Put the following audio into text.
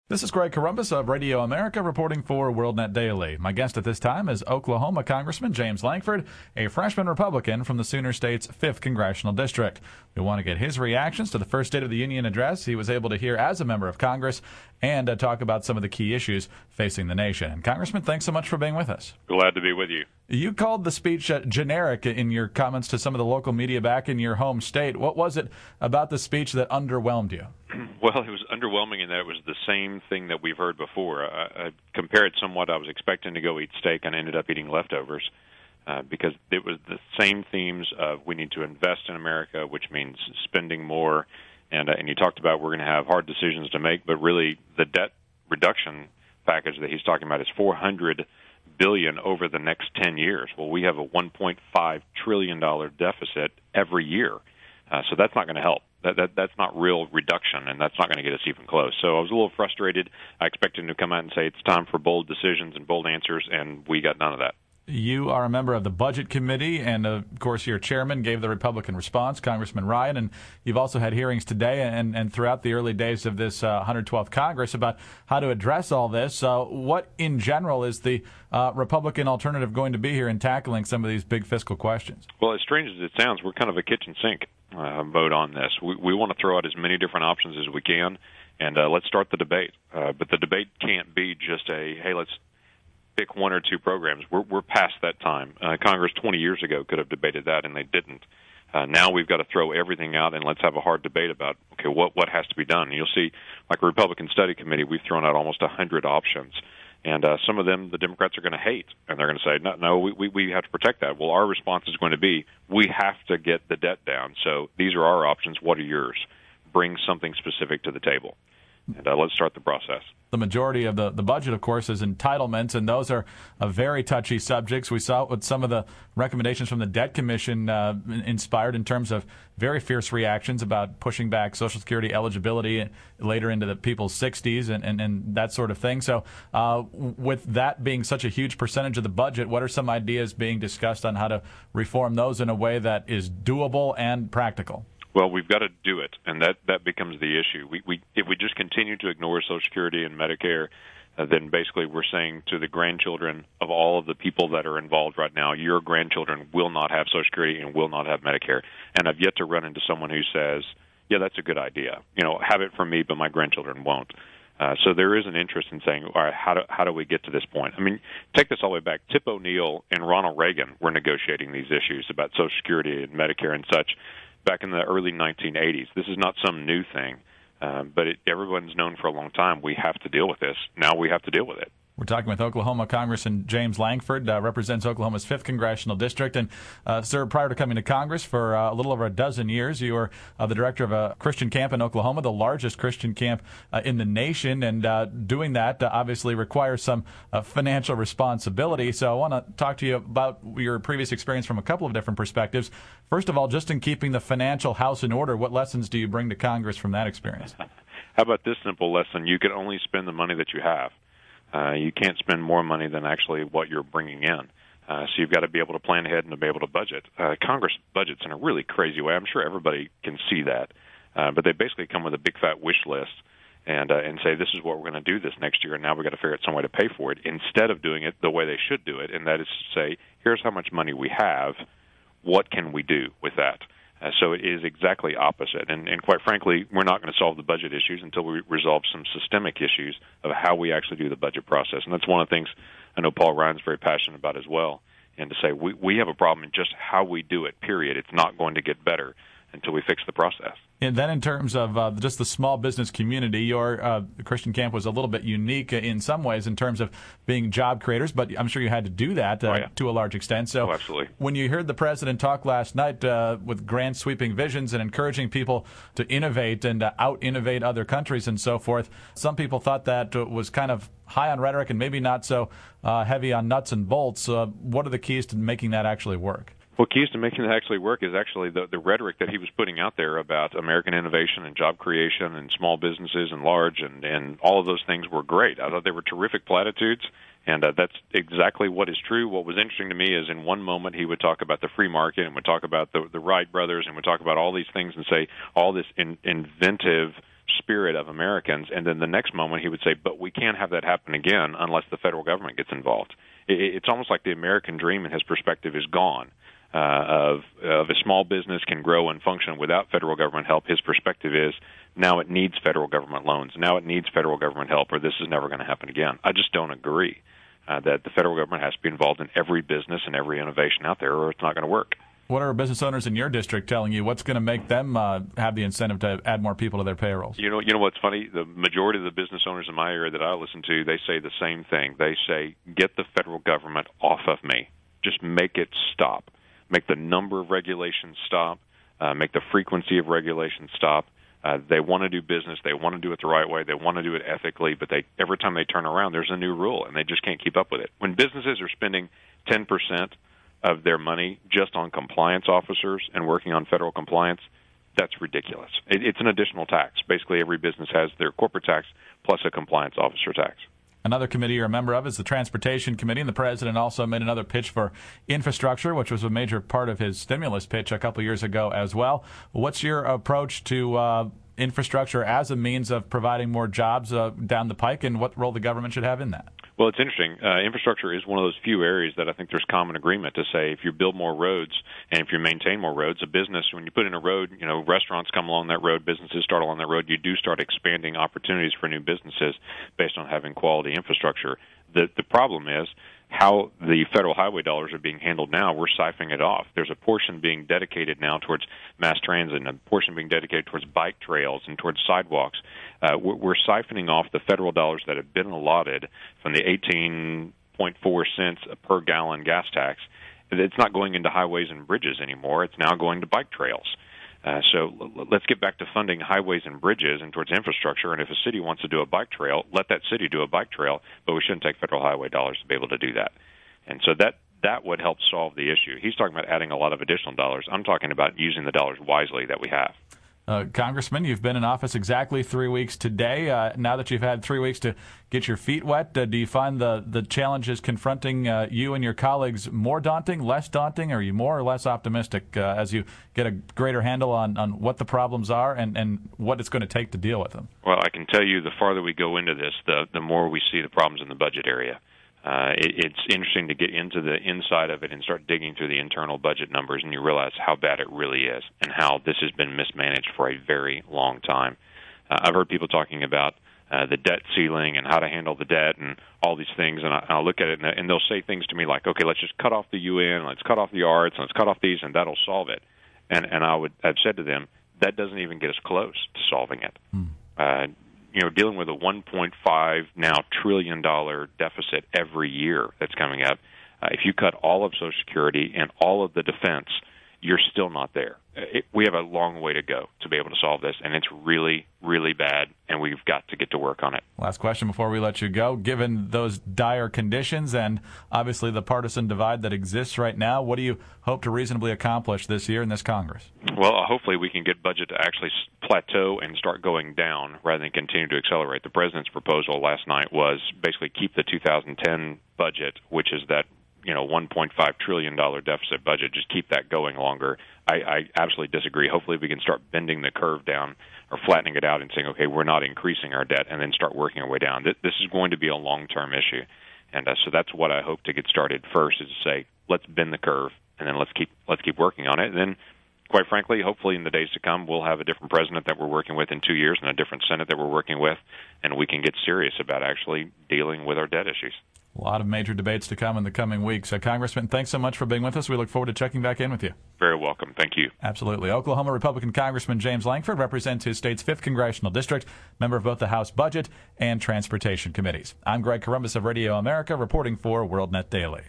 This is Greg Corombos of Radio America reporting for WorldNet Daily. My guest at this time is Oklahoma Congressman James Lankford, a freshman Republican from the Sooner State's 5th Congressional District. We want to get his reactions to the first State of the Union address he was able to hear as a member of Congress and talk about some of the key issues facing the nation. And Congressman, thanks so much for being with us. Glad to be with you. You called the speech generic in your comments to some of the local media back in your home state. What was it about the speech that underwhelmed you? Well, it was underwhelming in that it was the same thing that we've heard before. I compare it somewhat. I was expecting to go eat steak and I ended up eating leftovers because it was the same themes of we need to invest in America, which means spending more. And you talked about we're going to have hard decisions to make, but really the debt reduction package that he's talking about is $400 billion over the next 10 years. Well, we have a $1.5 trillion deficit every year, so that's not going to help. That's not real reduction, and that's not going to get us even close. So I was a little frustrated. I expected him to come out and say it's time for bold decisions and bold answers, and we got none of that. You are a member of the Budget Committee, and of course your chairman gave the Republican response, Congressman Ryan, and you've also had hearings today and throughout the early days of this 112th Congress about how to address all this. What, in general, is the Republican alternative going to be here in tackling some of these big fiscal questions? Well, as strange as it sounds, we're kind of a kitchen sink vote on this. We want to throw out as many different options as we can, and let's start the debate. But the debate can't be just hey, let's pick one or two programs. We're past that time. Congress 20 years ago could have debated that, and they didn't. Now we've got to throw everything out, and let's have a hard debate about, okay, what has to be done. And you'll see, like a Republican Study Committee, we've thrown out almost 100 options. And some of them the Democrats are going to hate, and they're going to say, no, we have to protect that. Well, our response is going to be, we have to get the debt down. So these are our options. What are yours? Bring something specific to the table. And let's start the process. The majority of the budget, of course, is entitlements, and those are very touchy subjects. We saw what some of the recommendations from the Debt Commission inspired in terms of very fierce reactions about pushing back Social Security eligibility later into the people's 60s and that sort of thing. So with that being such a huge percentage of the budget, what are some ideas being discussed on how to reform those in a way that is doable and practical? Well, we've got to do it, and that becomes the issue. If we just continue to ignore Social Security and Medicare, then basically we're saying to the grandchildren of all of the people that are involved right now, your grandchildren will not have Social Security and will not have Medicare. And I've yet to run into someone who says, yeah, that's a good idea. Have it for me, but my grandchildren won't. So there is an interest in saying, all right, how do we get to this point? I mean, take this all the way back. Tip O'Neill and Ronald Reagan were negotiating these issues about Social Security and Medicare and such back in the early 1980s. This is not some new thing, but everyone's known for a long time. We have to deal with this. Now we have to deal with it. We're talking with Oklahoma Congressman James Lankford, represents Oklahoma's 5th Congressional District. And, sir, prior to coming to Congress for a little over a dozen years, you were the director of a Christian camp in Oklahoma, the largest Christian camp in the nation. And doing that obviously requires some financial responsibility. So I want to talk to you about your previous experience from a couple of different perspectives. First of all, just in keeping the financial house in order, what lessons do you bring to Congress from that experience? How about this simple lesson? You can only spend the money that you have. You can't spend more money than actually what you're bringing in. So you've got to be able to plan ahead and to be able to budget. Congress budgets in a really crazy way. I'm sure everybody can see that. But they basically come with a big fat wish list and say, this is what we're going to do this next year, and now we've got to figure out some way to pay for it, instead of doing it the way they should do it, and that is to say, here's how much money we have. What can we do with that? So it is exactly opposite. And quite frankly, we're not going to solve the budget issues until we resolve some systemic issues of how we actually do the budget process. And that's one of the things I know Paul Ryan's very passionate about as well. And to say we have a problem in just how we do it, period. It's not going to get better until we fix the process. And then in terms of just the small business community, your Christian camp was a little bit unique in some ways in terms of being job creators, but I'm sure you had to do that to a large extent. So absolutely. When you heard the president talk last night with grand sweeping visions and encouraging people to innovate and out-innovate other countries and so forth, some people thought that was kind of high on rhetoric and maybe not so heavy on nuts and bolts. What are the keys to making that actually work? Well, keys to making that actually work is actually the rhetoric that he was putting out there about American innovation and job creation and small businesses and large and all of those things were great. I thought they were terrific platitudes, and that's exactly what is true. What was interesting to me is in one moment he would talk about the free market and would talk about the Wright brothers and would talk about all these things and say all this inventive spirit of Americans, and then the next moment he would say, but we can't have that happen again unless the federal government gets involved. It's almost like the American dream in his perspective is gone. Of a small business can grow and function without federal government help. His perspective is now it needs federal government loans. Now it needs federal government help, or this is never going to happen again. I just don't agree that the federal government has to be involved in every business and every innovation out there, or it's not going to work. What are business owners in your district telling you? What's going to make them have the incentive to add more people to their payrolls? You know what's funny? The majority of the business owners in my area that I listen to, they say the same thing. They say, get the federal government off of me. Just make it stop. Make the number of regulations stop. Make the frequency of regulations stop. They want to do business. They want to do it the right way. They want to do it ethically. But every time they turn around, there's a new rule, and they just can't keep up with it. When businesses are spending 10% of their money just on compliance officers and working on federal compliance, that's ridiculous. It's an additional tax. Basically, every business has their corporate tax plus a compliance officer tax. Another committee you're a member of is the Transportation Committee, and the president also made another pitch for infrastructure, which was a major part of his stimulus pitch a couple years ago as well. What's your approach to infrastructure as a means of providing more jobs down the pike, and what role the government should have in that? Well, it's interesting. Infrastructure is one of those few areas that I think there's common agreement to say if you build more roads and if you maintain more roads, a business, when you put in a road, restaurants come along that road, businesses start along that road, you do start expanding opportunities for new businesses based on having quality infrastructure. The problem is how the federal highway dollars are being handled now. We're siphoning it off. There's a portion being dedicated now towards mass transit and a portion being dedicated towards bike trails and towards sidewalks. We're siphoning off the federal dollars that have been allotted from the 18.4 cents per gallon gas tax. It's not going into highways and bridges anymore. It's now going to bike trails. So let's get back to funding highways and bridges and towards infrastructure. And if a city wants to do a bike trail, let that city do a bike trail, but we shouldn't take federal highway dollars to be able to do that. And so that would help solve the issue. He's talking about adding a lot of additional dollars. I'm talking about using the dollars wisely that we have. Congressman, you've been in office exactly 3 weeks today. Now that you've had 3 weeks to get your feet wet, do you find the challenges confronting you and your colleagues more daunting, less daunting? Are you more or less optimistic as you get a greater handle on what the problems are and what it's going to take to deal with them? Well, I can tell you the farther we go into this, the more we see the problems in the budget area. It's interesting to get into the inside of it and start digging through the internal budget numbers, and you realize how bad it really is and how this has been mismanaged for a very long time. I've heard people talking about the debt ceiling and how to handle the debt and all these things, and I'll look at it, and they'll say things to me like, okay, let's just cut off the UN, let's cut off the arts, let's cut off these, and that'll solve it. And I've said to them, that doesn't even get us close to solving it. Dealing with a $1.5 trillion deficit every year that's coming up, if you cut all of Social Security and all of the defense, you're still not there. We have a long way to go to be able to solve this, and it's really, really bad, and we've got to get to work on it. Last question before we let you go. Given those dire conditions and obviously the partisan divide that exists right now, what do you hope to reasonably accomplish this year in this Congress? Well, hopefully we can get budget to actually plateau and start going down rather than continue to accelerate. The president's proposal last night was basically keep the 2010 budget, which is that $1.5 trillion deficit budget, just keep that going longer. I absolutely disagree. Hopefully we can start bending the curve down or flattening it out and saying, okay, we're not increasing our debt, and then start working our way down. This is going to be a long-term issue. And so that's what I hope to get started first, is to say, let's bend the curve, and then let's keep working on it. And then, quite frankly, hopefully in the days to come, we'll have a different president that we're working with in 2 years and a different Senate that we're working with, and we can get serious about actually dealing with our debt issues. A lot of major debates to come in the coming weeks. Congressman, thanks so much for being with us. We look forward to checking back in with you. Very welcome. Thank you. Absolutely. Oklahoma Republican Congressman James Lankford represents his state's 5th Congressional District, member of both the House Budget and Transportation Committees. I'm Greg Corombos of Radio America, reporting for WorldNet Daily.